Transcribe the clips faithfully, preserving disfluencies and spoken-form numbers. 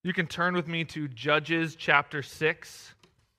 You can turn with me to Judges chapter six.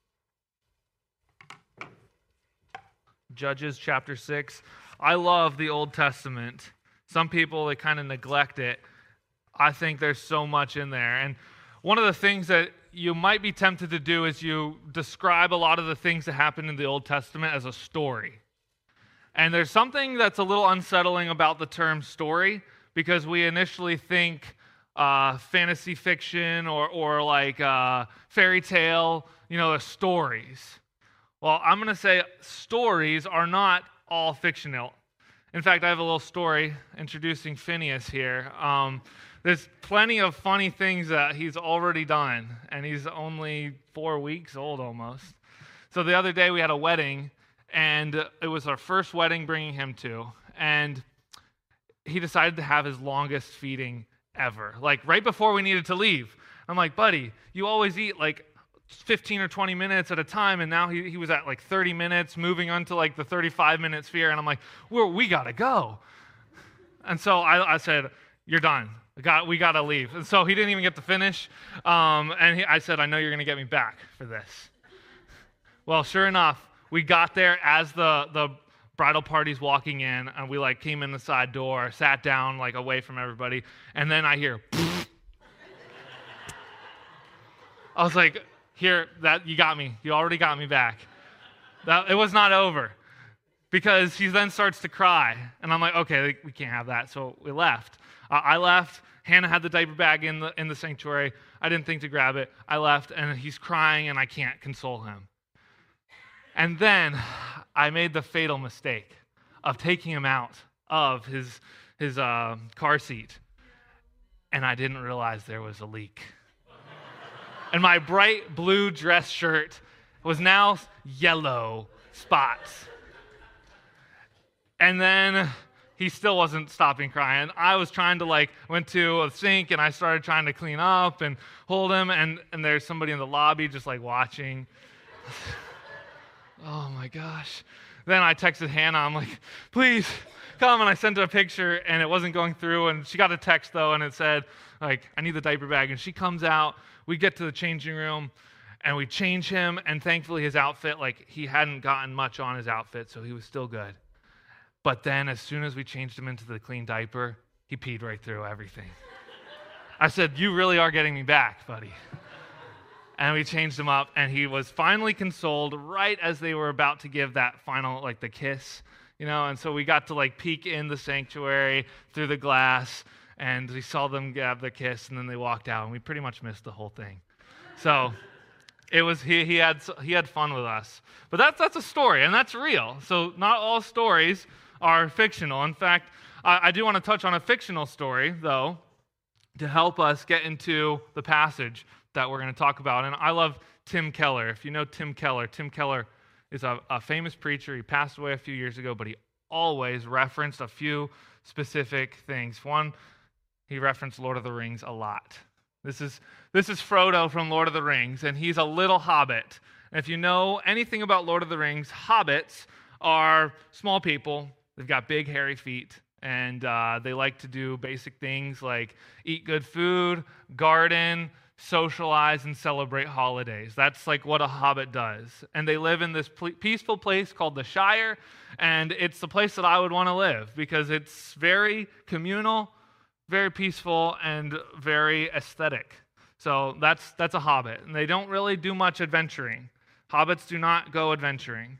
Judges chapter six. I love the Old Testament. Some people, they kind of neglect it. I think there's so much in there. And one of the things that you might be tempted to do is you describe a lot of the things that happen in the Old Testament as a story. And there's something that's a little unsettling about the term story, because we initially think uh, fantasy fiction or, or like uh, fairy tale, you know, the stories. Well, I'm going to say stories are not all fictional. In fact, I have a little story introducing Phineas here. Um, there's plenty of funny things that he's already done, and he's only four weeks old almost. So the other day we had a wedding, and it was our first wedding bringing him to, and he decided to have his longest feeding ever, like right before we needed to leave. I'm like, buddy, you always eat like fifteen or twenty minutes at a time, and now he, he was at like thirty minutes, moving on to like the thirty-five minute sphere, and I'm like, We're, we gotta go. And so I, I said, you're done. We got, we gotta leave. And so he didn't even get to finish, um, and he, I said, I know you're gonna get me back for this. Well, sure enough, we got there as the, the bridal party's walking in, and we like came in the side door, sat down like away from everybody, and then I hear, I was like, here, that you got me. You already got me back. That, it was not over, because he then starts to cry, and I'm like, okay, we can't have that. So we left. Uh, I left. Hannah had the diaper bag in the in the sanctuary. I didn't think to grab it. I left, and he's crying, and I can't console him. And then I made the fatal mistake of taking him out of his his uh, car seat, and I didn't realize there was a leak. And my bright blue dress shirt was now yellow spots. And then he still wasn't stopping crying. I was trying to like, went to a sink and I started trying to clean up and hold him, and, and there's somebody in the lobby just like watching. Oh my gosh. Then I texted Hannah, I'm like, please come, and I sent her a picture, and it wasn't going through, and she got a text though, and it said, like, I need the diaper bag, and she comes out. We get to the changing room, and we change him, and thankfully his outfit, like, he hadn't gotten much on his outfit, so he was still good. But then as soon as we changed him into the clean diaper, he peed right through everything. I said, you really are getting me back, buddy. And we changed him up, and he was finally consoled right as they were about to give that final, like, the kiss, you know, and so we got to, like, peek in the sanctuary through the glass, and we saw them have the kiss, and then they walked out, and we pretty much missed the whole thing. So it was he he had he had fun with us. But that's that's a story, and that's real. So not all stories are fictional. In fact, I, I do want to touch on a fictional story, though, to help us get into the passage that we're going to talk about. And I love Tim Keller. If you know Tim Keller, Tim Keller is a, a famous preacher. He passed away a few years ago, but he always referenced a few specific things. One, he referenced Lord of the Rings a lot. This is this is Frodo from Lord of the Rings, and he's a little hobbit. And if you know anything about Lord of the Rings, hobbits are small people. They've got big, hairy feet, and uh, they like to do basic things like eat good food, garden, socialize, and celebrate holidays. That's like what a hobbit does. And they live in this ple- peaceful place called the Shire, and it's the place that I would want to live because it's very communal, very peaceful, and very aesthetic. So that's that's a hobbit. And they don't really do much adventuring. Hobbits do not go adventuring.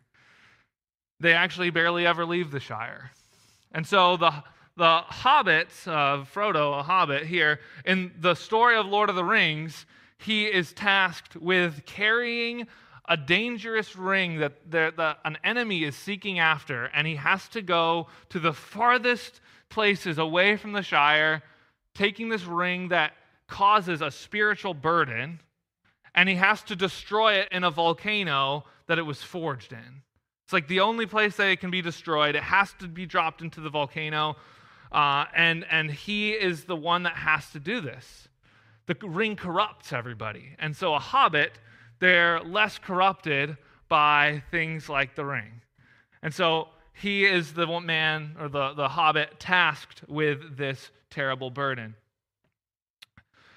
They actually barely ever leave the Shire. And so the the hobbit, uh, Frodo, a hobbit here, in the story of Lord of the Rings, he is tasked with carrying a dangerous ring that the, the, an enemy is seeking after, and he has to go to the farthest places away from the Shire, taking this ring that causes a spiritual burden, and he has to destroy it in a volcano that it was forged in. It's like the only place that it can be destroyed. It has to be dropped into the volcano, uh, and, and he is the one that has to do this. The ring corrupts everybody, and so a hobbit, they're less corrupted by things like the ring. And so he is the man, or the, the hobbit, tasked with this terrible burden.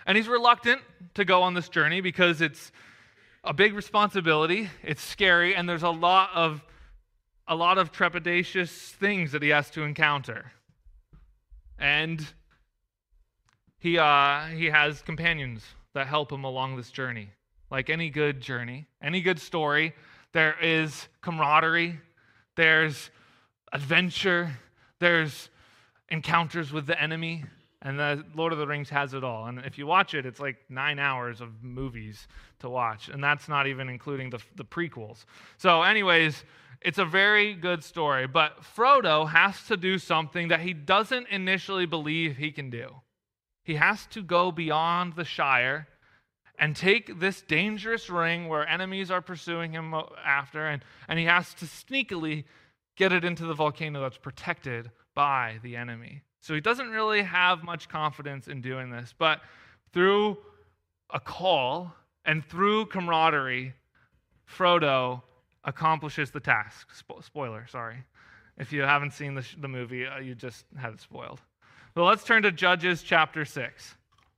And he's reluctant to go on this journey because it's a big responsibility, it's scary, and there's a lot of a lot of trepidatious things that he has to encounter. And he uh, he has companions that help him along this journey. Like any good journey, any good story, there is camaraderie, there's adventure, there's encounters with the enemy, and the Lord of the Rings has it all. And if you watch it, it's like nine hours of movies to watch, and that's not even including the, the prequels. So anyways, it's a very good story, but Frodo has to do something that he doesn't initially believe he can do. He has to go beyond the Shire and take this dangerous ring where enemies are pursuing him after, and, and he has to sneakily get it into the volcano that's protected by the enemy. So he doesn't really have much confidence in doing this, but through a call and through camaraderie, Frodo accomplishes the task. Spo- spoiler, sorry. If you haven't seen the, sh- the movie, uh, you just had it spoiled. So let's turn to Judges chapter six.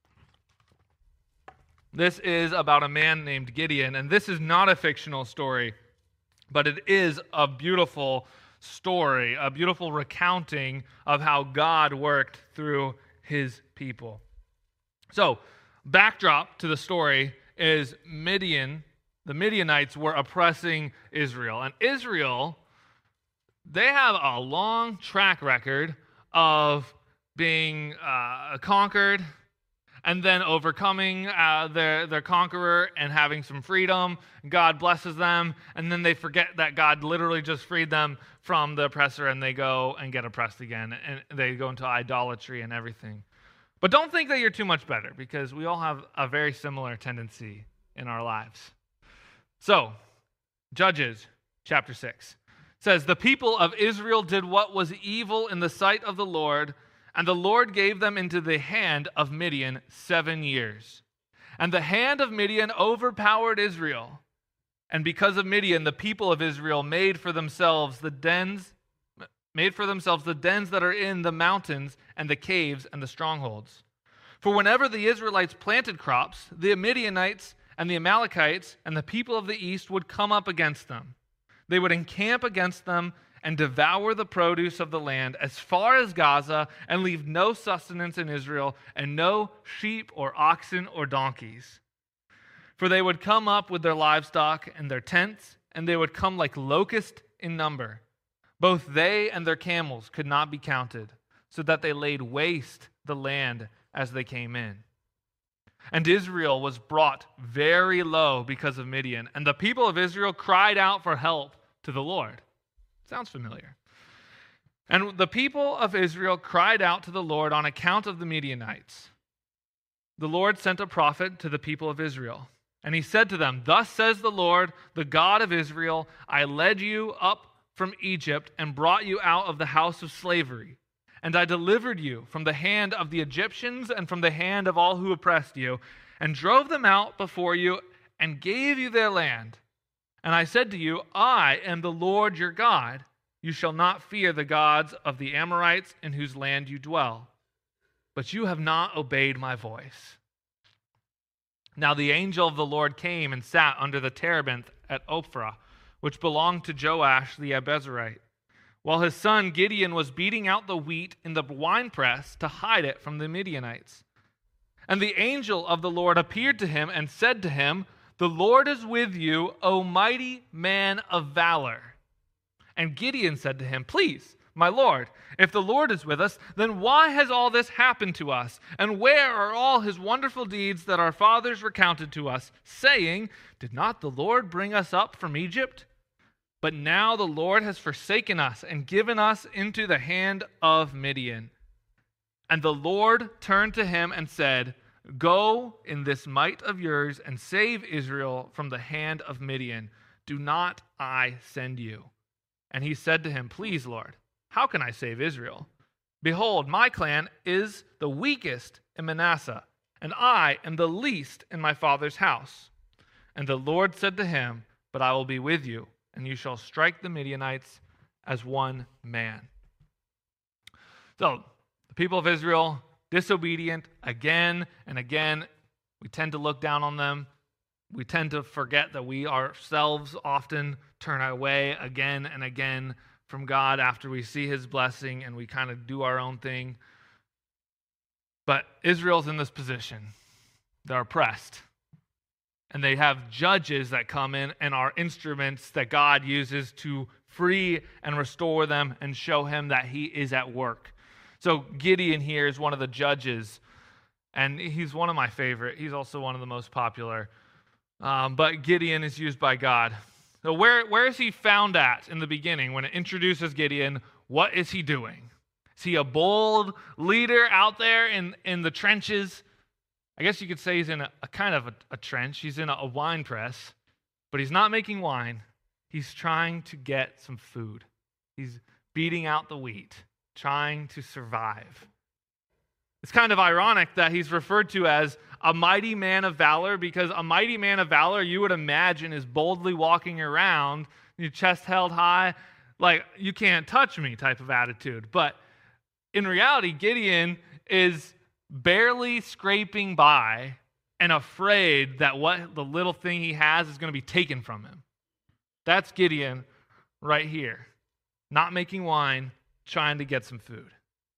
This is about a man named Gideon, and this is not a fictional story, but it is a beautiful story, a beautiful recounting of how God worked through his people. So, backdrop to the story is Midian. The Midianites were oppressing Israel, and Israel, they have a long track record of being uh, conquered and then overcoming uh, their, their conqueror and having some freedom. God blesses them, and then they forget that God literally just freed them from the oppressor, and they go and get oppressed again, and they go into idolatry and everything. But don't think that you're too much better, because we all have a very similar tendency in our lives. So, Judges chapter six says, "The people of Israel did what was evil in the sight of the Lord, and the Lord gave them into the hand of Midian seven years. And the hand of Midian overpowered Israel. And because of Midian, the people of Israel made for themselves the dens, made for themselves the dens that are in the mountains and the caves and the strongholds. For whenever the Israelites planted crops, the Midianites and the Amalekites and the people of the east would come up against them. They would encamp against them and devour the produce of the land as far as Gaza, and leave no sustenance in Israel, and no sheep or oxen or donkeys. For they would come up with their livestock and their tents, and they would come like locusts in number. Both they and their camels could not be counted, so that they laid waste the land as they came in. And Israel was brought very low because of Midian, and the people of Israel cried out for help to the Lord." Sounds familiar. "And the people of Israel cried out to the Lord on account of the Midianites. The Lord sent a prophet to the people of Israel, and he said to them, 'Thus says the Lord, the God of Israel, I led you up from Egypt and brought you out of the house of slavery. And I delivered you from the hand of the Egyptians and from the hand of all who oppressed you, and drove them out before you and gave you their land. And I said to you, I am the Lord your God. You shall not fear the gods of the Amorites in whose land you dwell. But you have not obeyed my voice.' Now the angel of the Lord came and sat under the terebinth at Ophrah, which belonged to Joash the Abiezrite, while his son Gideon was beating out the wheat in the winepress to hide it from the Midianites. And the angel of the Lord appeared to him and said to him, 'The Lord is with you, O mighty man of valor.' And Gideon said to him, 'Please, my Lord, if the Lord is with us, then why has all this happened to us? And where are all his wonderful deeds that our fathers recounted to us, saying, Did not the Lord bring us up from Egypt? But now the Lord has forsaken us and given us into the hand of Midian.' And the Lord turned to him and said, 'Go in this might of yours and save Israel from the hand of Midian. Do not I send you?' And he said to him, 'Please, Lord, how can I save Israel? Behold, my clan is the weakest in Manasseh, and I am the least in my father's house.' And the Lord said to him, 'But I will be with you, and you shall strike the Midianites as one man.'" So, the people of Israel, disobedient again and again We tend to look down on them. We tend to forget that we ourselves often turn away again and again from God after we see his blessing, and we kind of do our own thing. But Israel's in this position. They're oppressed. And they have judges that come in and are instruments that God uses to free and restore them and show him that he is at work. So Gideon here is one of the judges, and he's one of my favorite. He's also one of the most popular. Um, but Gideon is used by God. So where, where is he found at in the beginning when it introduces Gideon? What is he doing? Is he a bold leader out there in, in the trenches? I guess you could say he's in a, a kind of a, a trench. He's in a, a wine press, but he's not making wine. He's trying to get some food. He's beating out the wheat, trying to survive. It's kind of ironic that he's referred to as a mighty man of valor, because a mighty man of valor, you would imagine, is boldly walking around, your chest held high, like, you can't touch me type of attitude. But in reality, Gideon is barely scraping by and afraid that what the little thing he has is going to be taken from him. That's Gideon right here, not making wine, trying to get some food.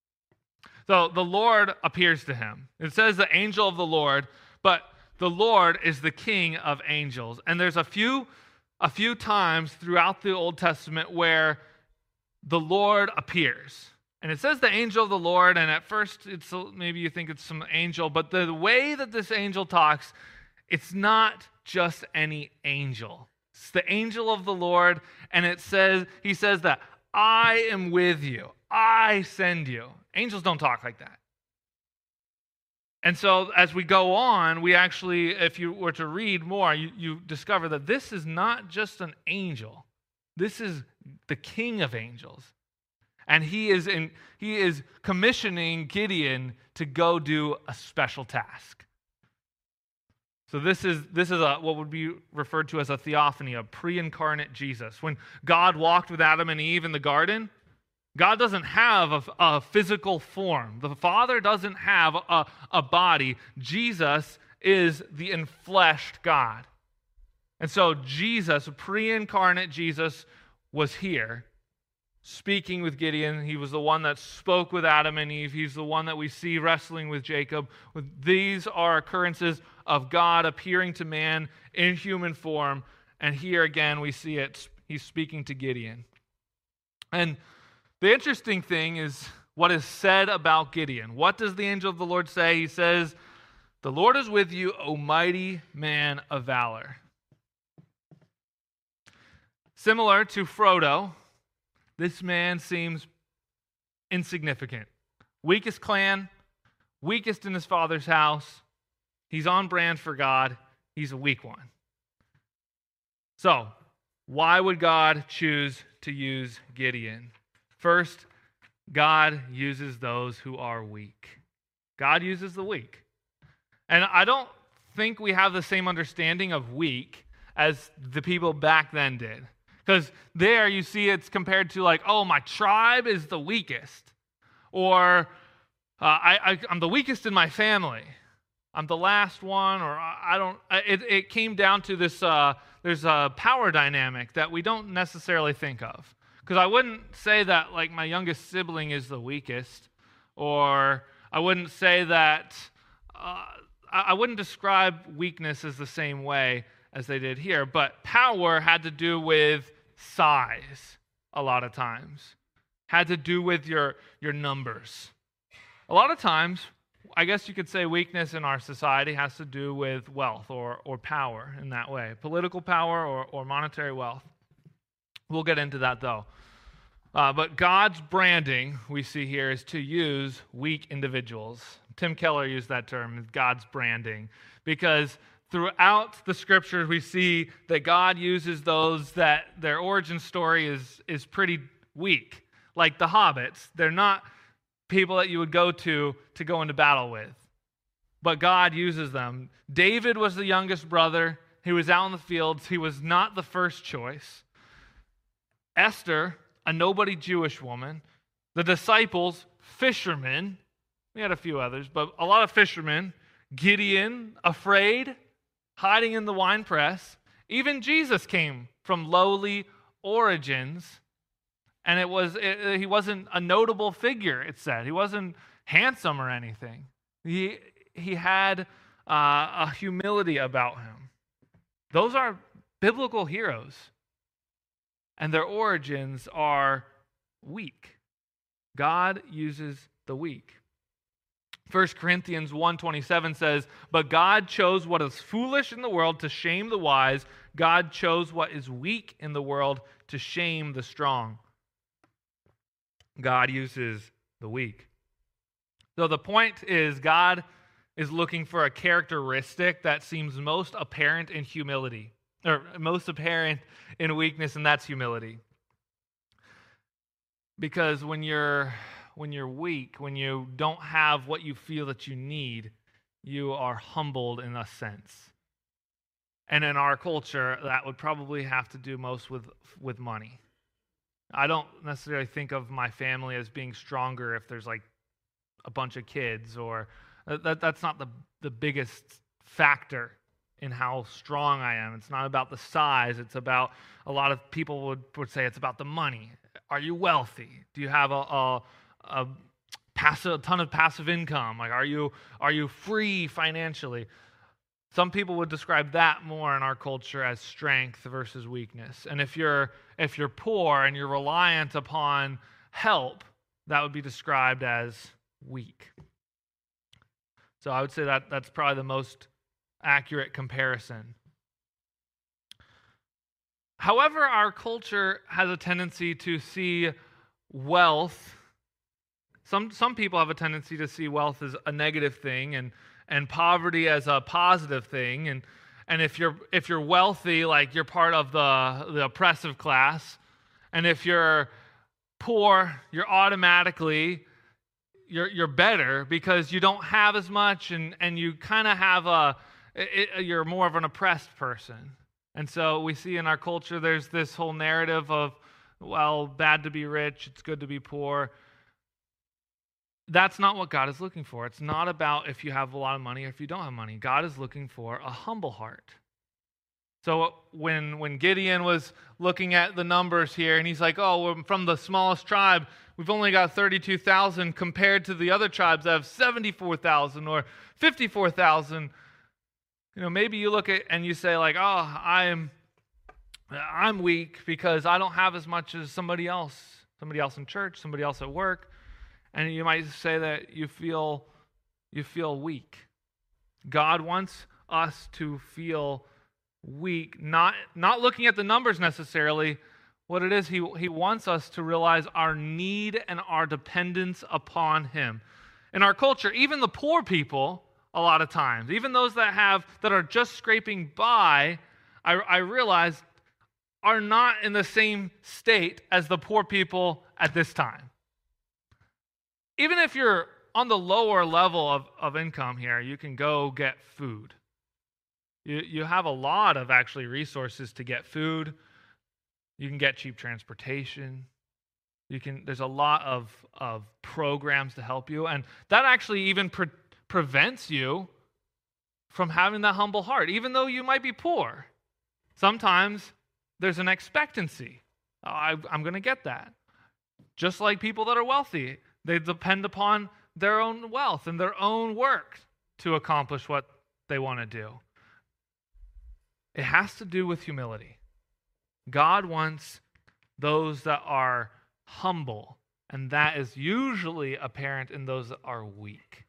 So the Lord appears to him. It says the angel of the Lord, but the Lord is the King of angels. And there's a few, a few times throughout the Old Testament where the Lord appears. And it says the angel of the Lord, and at first it's maybe you think it's some angel, but the way that this angel talks, it's not just any angel. It's the angel of the Lord, and it says, he says that I am with you. I send you. Angels don't talk like that. And so as we go on, we actually, if you were to read more, you, you discover that this is not just an angel. This is the King of angels. And he is in, he is commissioning Gideon to go do a special task. So this is this is a, what would be referred to as a theophany, a pre-incarnate Jesus. When God walked with Adam and Eve in the garden, God doesn't have a, a physical form. The Father doesn't have a, a body. Jesus is the enfleshed God. And so Jesus, pre-incarnate Jesus, was here speaking with Gideon. He was the one that spoke with Adam and Eve. He's the one that we see wrestling with Jacob. These are occurrences of God appearing to man in human form. And here again, we see it. He's speaking to Gideon. And the interesting thing is what is said about Gideon. What does the angel of the Lord say? He says, "The Lord is with you, O mighty man of valor." Similar to Frodo, this man seems insignificant. Weakest clan, weakest in his father's house. He's on brand for God. He's a weak one. So, why would God choose to use Gideon? First, God uses those who are weak. God uses the weak. And I don't think we have the same understanding of weak as the people back then did. Because there you see it's compared to like, oh, my tribe is the weakest. Or uh, I, I, I'm the weakest in my family. I'm the last one, or I don't, it, it came down to this, uh, there's a power dynamic that we don't necessarily think of. Because I wouldn't say that like my youngest sibling is the weakest, or I wouldn't say that, uh, I wouldn't describe weakness as the same way as they did here, but power had to do with size a lot of times, had to do with your, your numbers. A lot of times, I guess you could say weakness in our society has to do with wealth or, or power in that way, political power or, or monetary wealth. We'll get into that though. Uh, but God's branding, we see here, is to use weak individuals. Tim Keller used that term, God's branding, because throughout the scriptures we see that God uses those that their origin story is, is pretty weak. Like the hobbits, they're not people that you would go to to go into battle with. But God uses them. David was the youngest brother. He was out in the fields. He was not the first choice. Esther, a nobody Jewish woman. The disciples, fishermen. We had a few others, but a lot of fishermen. Gideon, afraid, hiding in the winepress. Even Jesus came from lowly origins, and it was it, he wasn't a notable figure, it said. He wasn't handsome or anything. He, he had uh, a humility about him. Those are biblical heroes, and their origins are weak. God uses the weak. First Corinthians one twenty-seven says, "But God chose what is foolish in the world to shame the wise. God chose what is weak in the world to shame the strong." God uses the weak. So the point is, God is looking for a characteristic that seems most apparent in humility, or most apparent in weakness, and that's humility. Because when you're when you're weak, when you don't have what you feel that you need, you are humbled in a sense. And in our culture, that would probably have to do most with with money. I don't necessarily think of my family as being stronger if there's like a bunch of kids, or that that's not the the biggest factor in how strong I am. It's not about the size. It's about, a lot of people would, would say it's about the money. Are you wealthy? Do you have a a, a passive, a ton of passive income? Like, are you are you free financially? Some people would describe that more in our culture as strength versus weakness. And if you're if you're poor and you're reliant upon help, that would be described as weak. So I would say that that's probably the most accurate comparison. However, our culture has a tendency to see wealth. Some some people have a tendency to see wealth as a negative thing, and and poverty as a positive thing. And and if you're if you're wealthy, like, you're part of the, the oppressive class. And if you're poor, you're automatically you're you're better because you don't have as much, and, and you kind of have a it, you're more of an oppressed person. And so we see in our culture there's this whole narrative of, well, bad to be rich, it's good to be poor. That's not what God is looking for. It's not about if you have a lot of money or if you don't have money. God is looking for a humble heart. So when when Gideon was looking at the numbers here, and he's like, oh, we're from the smallest tribe, we've only got thirty-two thousand compared to the other tribes that have seventy-four thousand or fifty-four thousand. You know, maybe you look at and you say, like, oh, I'm I'm weak because I don't have as much as somebody else, somebody else in church, somebody else at work. And you might say that you feel you feel weak. God wants us to feel weak, not not looking at the numbers necessarily. What it is, he, he wants us to realize our need and our dependence upon him. In our culture, even the poor people, a lot of times, even those that have that are just scraping by, I, I realize are not in the same state as the poor people at this time. Even if you're on the lower level of, of income here, you can go get food. You, you have a lot of actually resources to get food. You can get cheap transportation. You can. There's a lot of, of programs to help you. And that actually even pre- prevents you from having that humble heart, even though you might be poor. Sometimes there's an expectancy. Oh, I, I'm going to get that. Just like people that are wealthy. They depend upon their own wealth and their own work to accomplish what they want to do. It has to do with humility. God wants those that are humble, and that is usually apparent in those that are weak.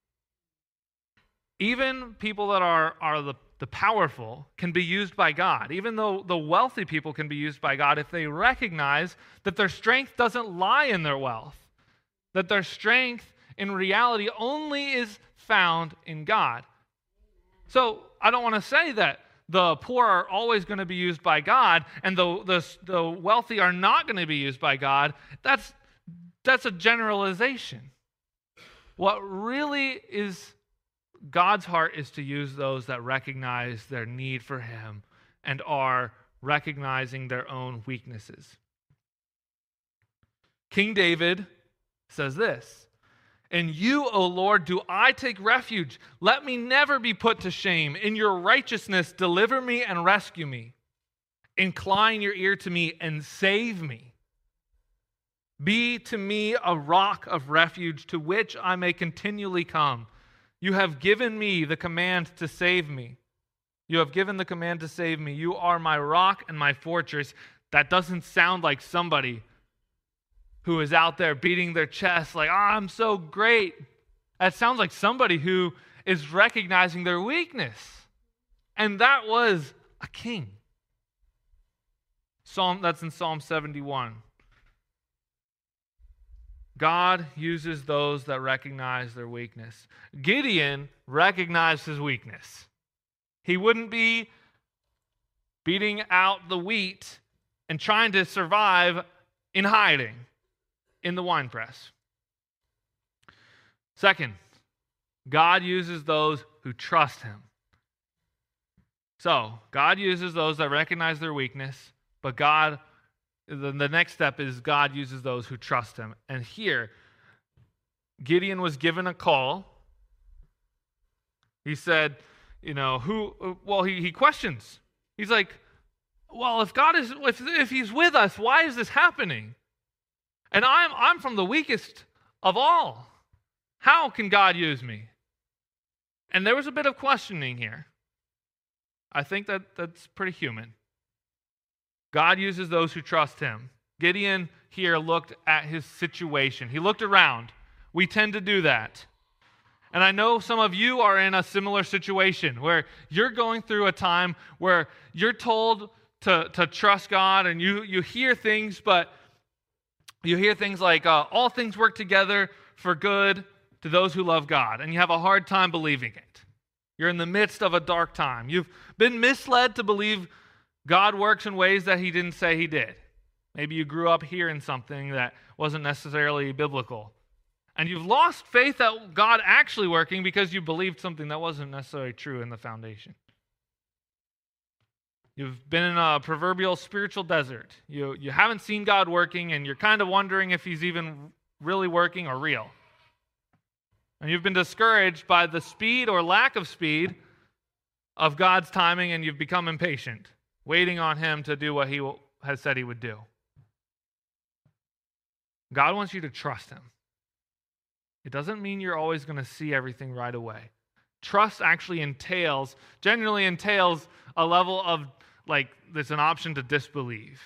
Even people that are, are the, the powerful can be used by God. Even though the wealthy people can be used by God if they recognize that their strength doesn't lie in their wealth. That their strength in reality only is found in God. So I don't want to say that the poor are always going to be used by God and the, the, the wealthy are not going to be used by God. That's, that's a generalization. What really is God's heart is to use those that recognize their need for him and are recognizing their own weaknesses. King David says this, In you, O Lord, do I take refuge. Let me never be put to shame. In your righteousness, deliver me and rescue me. Incline your ear to me and save me. Be to me a rock of refuge to which I may continually come. You have given me the command to save me. You have given the command to save me. You are my rock and my fortress. That doesn't sound like somebody who is out there beating their chest like, oh, I'm so great. That sounds like somebody who is recognizing their weakness. And that was a king. Psalm, that's in Psalm seventy-one. God uses those that recognize their weakness. Gideon recognized his weakness. He wouldn't be beating out the wheat and trying to survive in hiding in the winepress. Second, God uses those who trust him. So, God uses those that recognize their weakness, but God, the, the next step is God uses those who trust him. And here, Gideon was given a call. He said, you know, who, well, he, he questions. He's like, well, if God is, if, if he's with us, why is this happening? And I'm, I'm from the weakest of all. How can God use me? And there was a bit of questioning here. I think that that's pretty human. God uses those who trust him. Gideon here looked at his situation. He looked around. We tend to do that. And I know some of you are in a similar situation where you're going through a time where you're told to, to trust God, and you, you hear things, but you hear things like, uh, all things work together for good to those who love God, and you have a hard time believing it. You're in the midst of a dark time. You've been misled to believe God works in ways that he didn't say he did. Maybe you grew up hearing something that wasn't necessarily biblical. And you've lost faith that God actually working because you believed something that wasn't necessarily true in the foundation. You've been in a proverbial spiritual desert. You, you haven't seen God working, and you're kind of wondering if he's even really working or real. And you've been discouraged by the speed or lack of speed of God's timing, and you've become impatient, waiting on him to do what he has said he would do. God wants you to trust him. It doesn't mean you're always going to see everything right away. Trust actually entails, generally entails a level of, like, there's an option to disbelieve.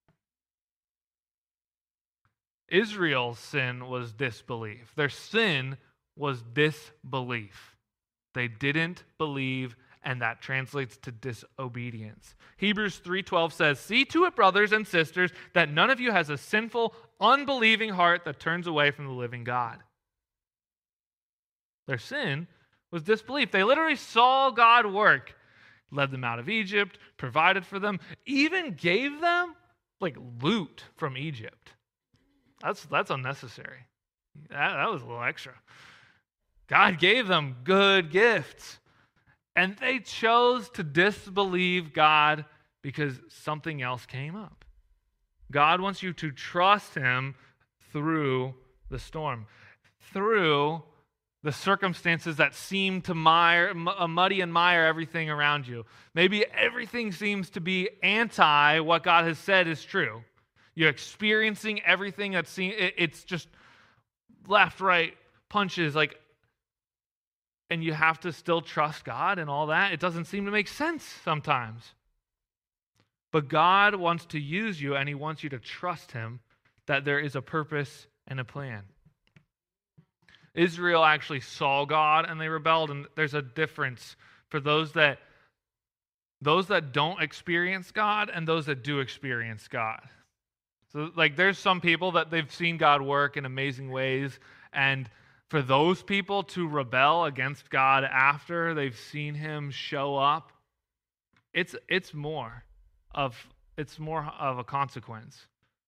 Israel's sin was disbelief. Their sin was disbelief. They didn't believe, and that translates to disobedience. Hebrews three twelve says, "See to it, brothers and sisters, that none of you has a sinful, unbelieving heart that turns away from the living God." Their sin was disbelief. They literally saw God work, led them out of Egypt, provided for them, even gave them like loot from Egypt. That's that's unnecessary. That, that was a little extra. God gave them good gifts, and they chose to disbelieve God because something else came up. God wants you to trust him through the storm, through the circumstances that seem to mire, muddy and mire everything around you. Maybe everything seems to be anti what God has said is true. You're experiencing everything that seems, it's just left, right, punches, like, and you have to still trust God and all that. It doesn't seem to make sense sometimes. But God wants to use you, and he wants you to trust him that there is a purpose and a plan. Israel actually saw God and they rebelled, and there's a difference for those that those that don't experience God and those that do experience God. So, like, there's some people that they've seen God work in amazing ways, and for those people to rebel against God after they've seen him show up, it's it's more of it's more of a consequence.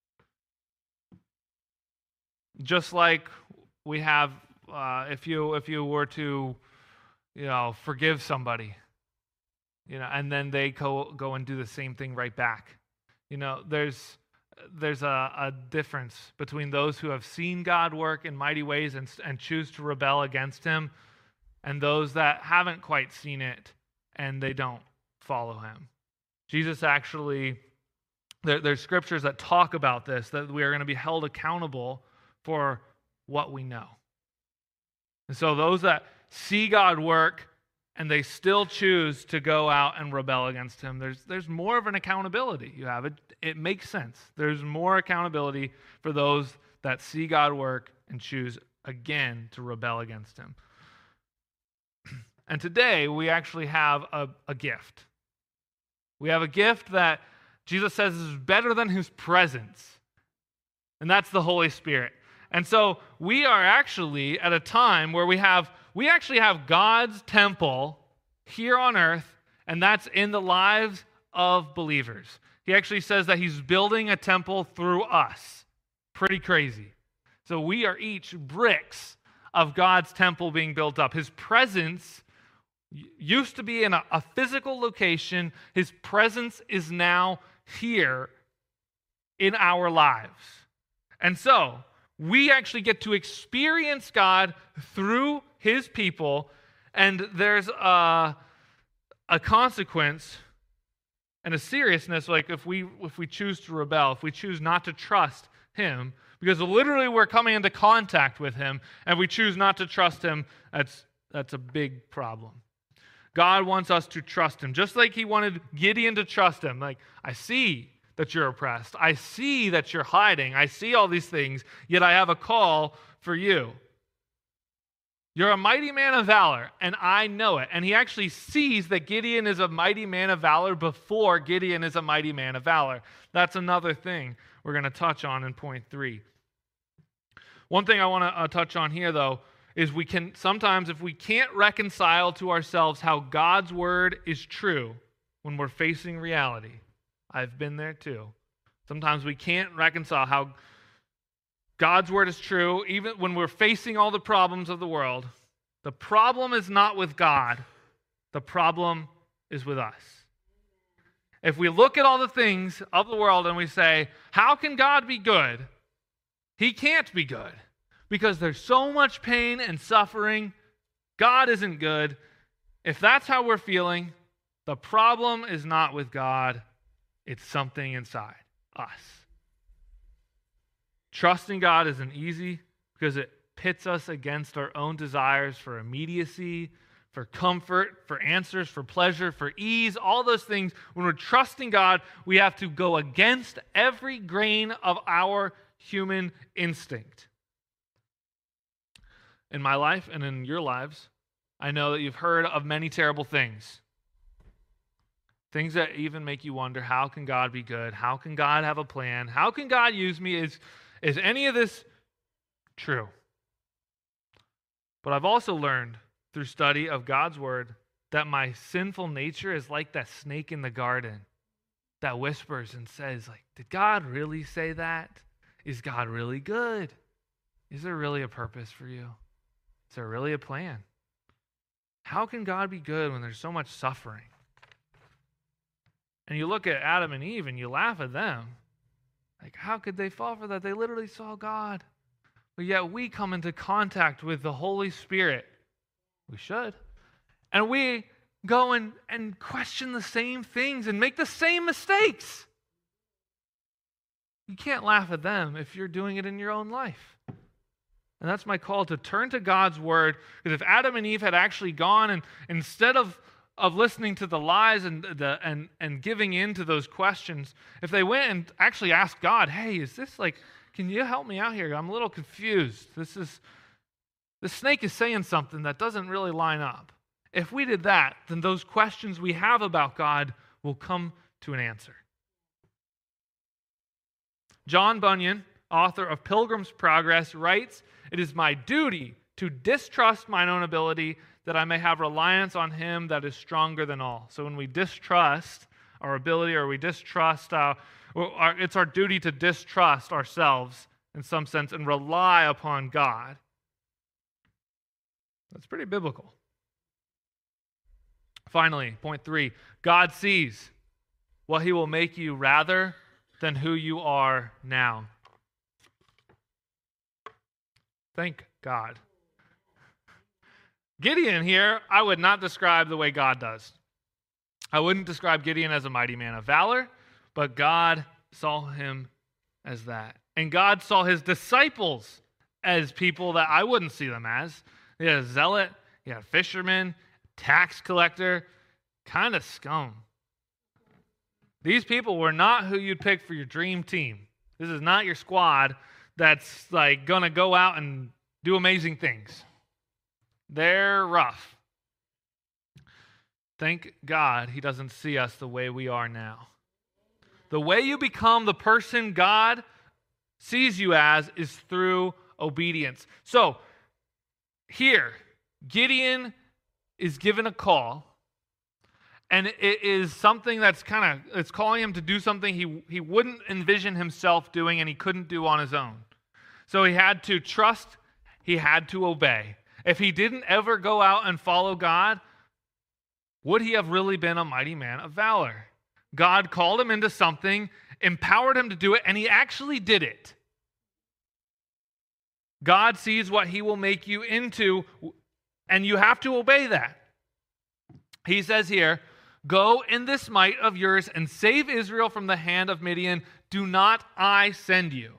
Just like we have, uh, if you if you were to, you know, forgive somebody, you know, and then they go go and do the same thing right back. You know, there's there's a, a difference between those who have seen God work in mighty ways and, and choose to rebel against him, and those that haven't quite seen it and they don't follow him. Jesus actually, there, there's scriptures that talk about this, that we are going to be held accountable for what we know. And so those that see God work and they still choose to go out and rebel against him, there's there's more of an accountability you have. It, it makes sense. There's more accountability for those that see God work and choose again to rebel against him. And today we actually have a, a gift. We have a gift that Jesus says is better than his presence, and that's the Holy Spirit. And so we are actually at a time where we have we actually have God's temple here on earth, and that's in the lives of believers. He actually says that he's building a temple through us. Pretty crazy. So we are each bricks of God's temple being built up. His presence used to be in a, a physical location. His presence is now here in our lives. And so we actually get to experience God through his people, and there's a, a consequence and a seriousness, like if we if we choose to rebel, if we choose not to trust him, because literally we're coming into contact with him, and we choose not to trust him, that's that's a big problem. God wants us to trust him, just like he wanted Gideon to trust him. Like, I see that you're oppressed. I see that you're hiding. I see all these things, yet I have a call for you. You're a mighty man of valor, and I know it. And he actually sees that Gideon is a mighty man of valor before Gideon is a mighty man of valor. That's another thing we're going to touch on in point three. One thing I want to uh, touch on here, though, is we can sometimes, if we can't reconcile to ourselves how God's word is true when we're facing reality, I've been there too. Sometimes we can't reconcile how God's word is true, even when we're facing all the problems of the world. The problem is not with God. The problem is with us. If we look at all the things of the world and we say, how can God be good? He can't be good because there's so much pain and suffering. God isn't good. If that's how we're feeling, the problem is not with God. It's something inside us. Trusting God isn't easy because it pits us against our own desires for immediacy, for comfort, for answers, for pleasure, for ease, all those things. When we're trusting God, we have to go against every grain of our human instinct. In my life and in your lives, I know that you've heard of many terrible things. Things that even make you wonder, how can God be good? How can God have a plan? How can God use me? Is, is any of this true? But I've also learned through study of God's word that my sinful nature is like that snake in the garden that whispers and says, like, did God really say that? Is God really good? Is there really a purpose for you? Is there really a plan? How can God be good when there's so much suffering? And you look at Adam and Eve and you laugh at them. Like, how could they fall for that? They literally saw God. But yet we come into contact with the Holy Spirit. We should. And we go and, and question the same things and make the same mistakes. You can't laugh at them if you're doing it in your own life. And that's my call, to turn to God's word. Because if Adam and Eve had actually gone and instead of, of listening to the lies and, the, and, and giving in to those questions, if they went and actually asked God, hey, is this like, can you help me out here? I'm a little confused. This is, the snake is saying something that doesn't really line up. If we did that, then those questions we have about God will come to an answer. John Bunyan, author of Pilgrim's Progress, writes, "It is my duty to distrust mine own ability, that I may have reliance on him that is stronger than all." So when we distrust our ability, or we distrust, uh, or our, it's our duty to distrust ourselves in some sense and rely upon God. That's pretty biblical. Finally, point three, God sees what he will make you rather than who you are now. Thank God. Gideon here, I would not describe the way God does. I wouldn't describe Gideon as a mighty man of valor, but God saw him as that. And God saw his disciples as people that I wouldn't see them as. He had a zealot, he had a fisherman, tax collector, kind of scum. These people were not who you'd pick for your dream team. This is not your squad that's like going to go out and do amazing things. They're rough. Thank God he doesn't see us the way we are now. The way you become the person God sees you as is through obedience. So, here, Gideon is given a call, and it is something that's kind of, it's calling him to do something he, he wouldn't envision himself doing and he couldn't do on his own. So he had to trust, he had to obey. If he didn't ever go out and follow God, would he have really been a mighty man of valor? God called him into something, empowered him to do it, and he actually did it. God sees what he will make you into, and you have to obey that. He says here, "Go in this might of yours and save Israel from the hand of Midian. Do not I send you?"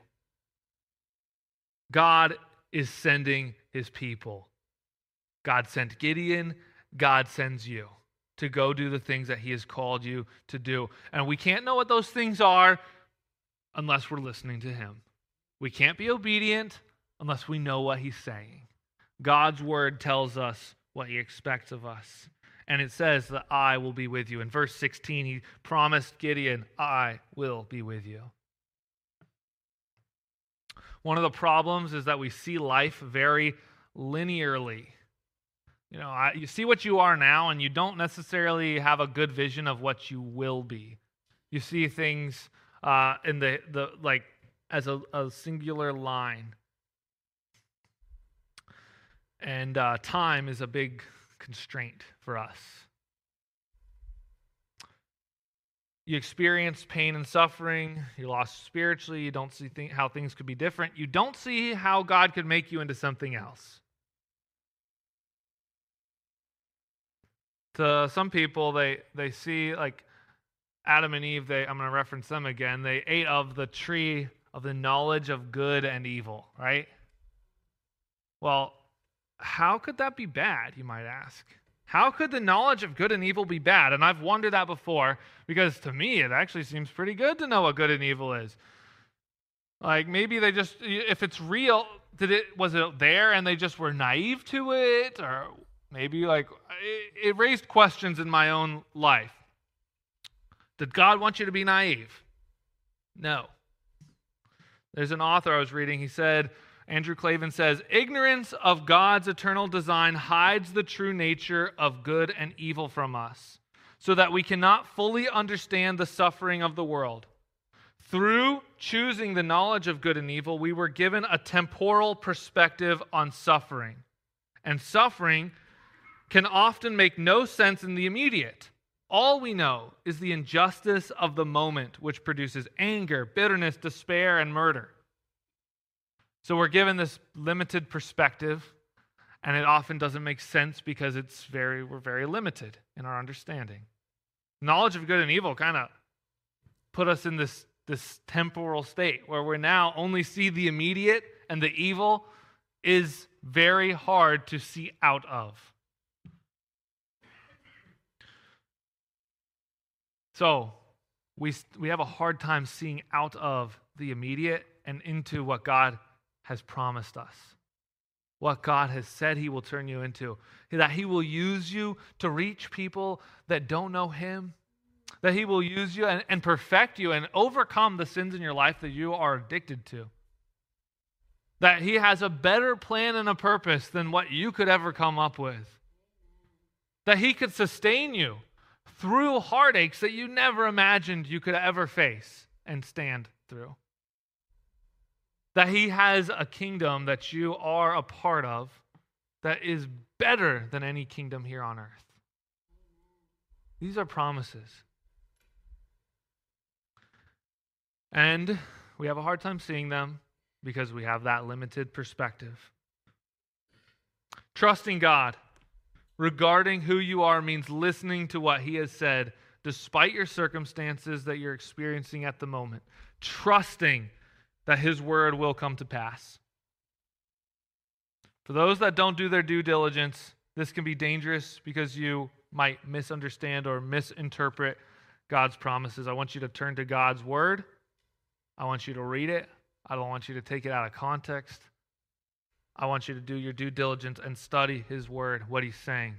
God is sending his people. God sent Gideon. God sends you to go do the things that he has called you to do. And we can't know what those things are unless we're listening to him. We can't be obedient unless we know what he's saying. God's word tells us what he expects of us. And it says that I will be with you. In verse sixteen, he promised Gideon, I will be with you. One of the problems is that we see life very linearly. You know, I, you see what you are now, and you don't necessarily have a good vision of what you will be. You see things uh, in the, the like as a, a singular line. And uh, time is a big constraint for us. You experience pain and suffering. You're lost spiritually. You don't see th- how things could be different. You don't see how God could make you into something else. To some people, they, they see like Adam and Eve, they, I'm going to reference them again, they ate of the tree of the knowledge of good and evil, right? Well, how could that be bad, you might ask? How could the knowledge of good and evil be bad? And I've wondered that before, because to me, it actually seems pretty good to know what good and evil is. Like maybe they just, if it's real, did it, was it there and they just were naive to it? Or maybe like, it, it raised questions in my own life. Did God want you to be naive? No. There's an author I was reading, he said, Andrew Clavin says, ignorance of God's eternal design hides the true nature of good and evil from us, so that we cannot fully understand the suffering of the world. Through choosing the knowledge of good and evil, we were given a temporal perspective on suffering. And suffering can often make no sense in the immediate. All we know is the injustice of the moment, which produces anger, bitterness, despair, and murder. So we're given this limited perspective, and it often doesn't make sense because it's very we're very limited in our understanding. Knowledge of good and evil kind of put us in this, this temporal state where we now only see the immediate, and the evil is very hard to see out of. So we, we have a hard time seeing out of the immediate and into what God has promised us, what God has said he will turn you into, that he will use you to reach people that don't know him, that he will use you and, and perfect you and overcome the sins in your life that you are addicted to, that he has a better plan and a purpose than what you could ever come up with, that he could sustain you through heartaches that you never imagined you could ever face and stand through. That he has a kingdom that you are a part of that is better than any kingdom here on earth. These are promises. And we have a hard time seeing them because we have that limited perspective. Trusting God regarding who you are means listening to what he has said despite your circumstances that you're experiencing at the moment. Trusting that his word will come to pass. For those that don't do their due diligence, this can be dangerous because you might misunderstand or misinterpret God's promises. I want you to turn to God's word. I want you to read it. I don't want you to take it out of context. I want you to do your due diligence and study his word, what he's saying.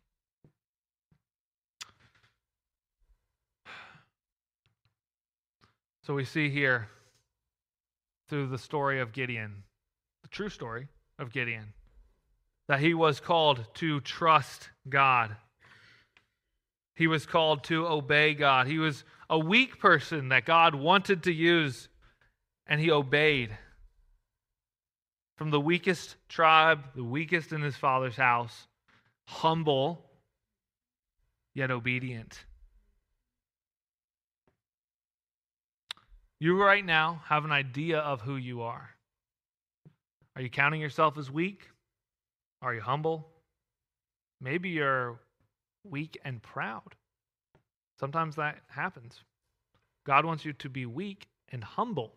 So we see here through the story of Gideon, the true story of Gideon, that he was called to trust God. He was called to obey God. He was a weak person that God wanted to use, and he obeyed. From the weakest tribe, the weakest in his father's house, humble, yet obedient. You right now have an idea of who you are. Are you counting yourself as weak? Are you humble? Maybe you're weak and proud. Sometimes that happens. God wants you to be weak and humble.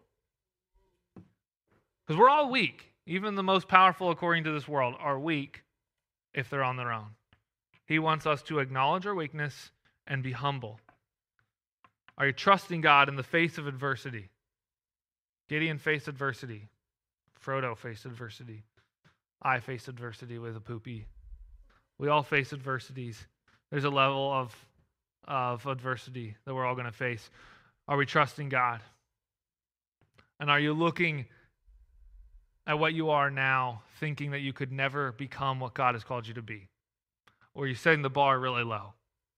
Because we're all weak. Even the most powerful, according to this world, are weak if they're on their own. He wants us to acknowledge our weakness and be humble. Are you trusting God in the face of adversity? Gideon faced adversity. Frodo faced adversity. I faced adversity with a poopy. We all face adversities. There's a level of, of adversity that we're all going to face. Are we trusting God? And are you looking at what you are now, thinking that you could never become what God has called you to be? Or are you setting the bar really low?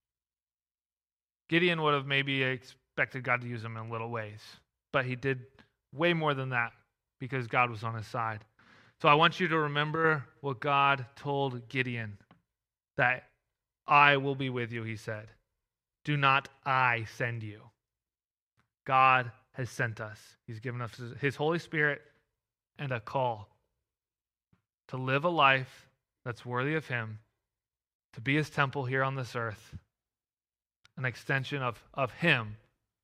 Gideon would have maybe expected God to use him in little ways, but he did way more than that because God was on his side. So I want you to remember what God told Gideon, that I will be with you, he said. Do not I send you. God has sent us. He's given us his Holy Spirit and a call to live a life that's worthy of him, to be his temple here on this earth, an extension of, of him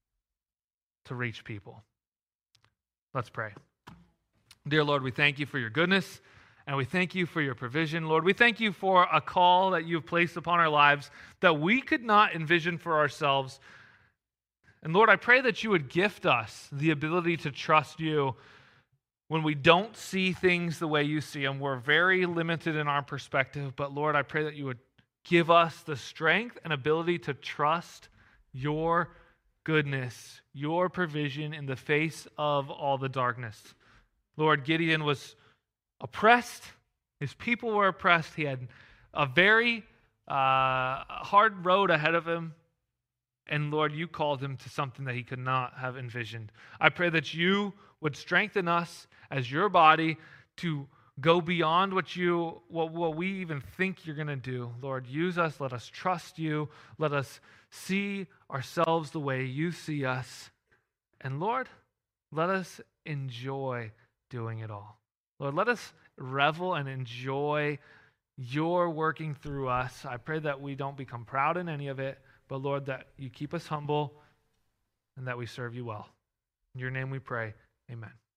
to reach people. Let's pray. Dear Lord, we thank you for your goodness, and we thank you for your provision. Lord, we thank you for a call that you've placed upon our lives that we could not envision for ourselves. And Lord, I pray that you would gift us the ability to trust you when we don't see things the way you see them. We're very limited in our perspective, but Lord, I pray that you would give us the strength and ability to trust your goodness, your provision in the face of all the darkness. Lord, Gideon was oppressed. His people were oppressed. He had a very uh, hard road ahead of him. And Lord, you called him to something that he could not have envisioned. I pray that you would strengthen us as your body to go beyond what you, what, what we even think you're going to do. Lord, use us. Let us trust you. Let us see ourselves the way you see us. And Lord, let us enjoy doing it all. Lord, let us revel and enjoy your working through us. I pray that we don't become proud in any of it, but Lord, that you keep us humble and that we serve you well. In your name we pray, amen.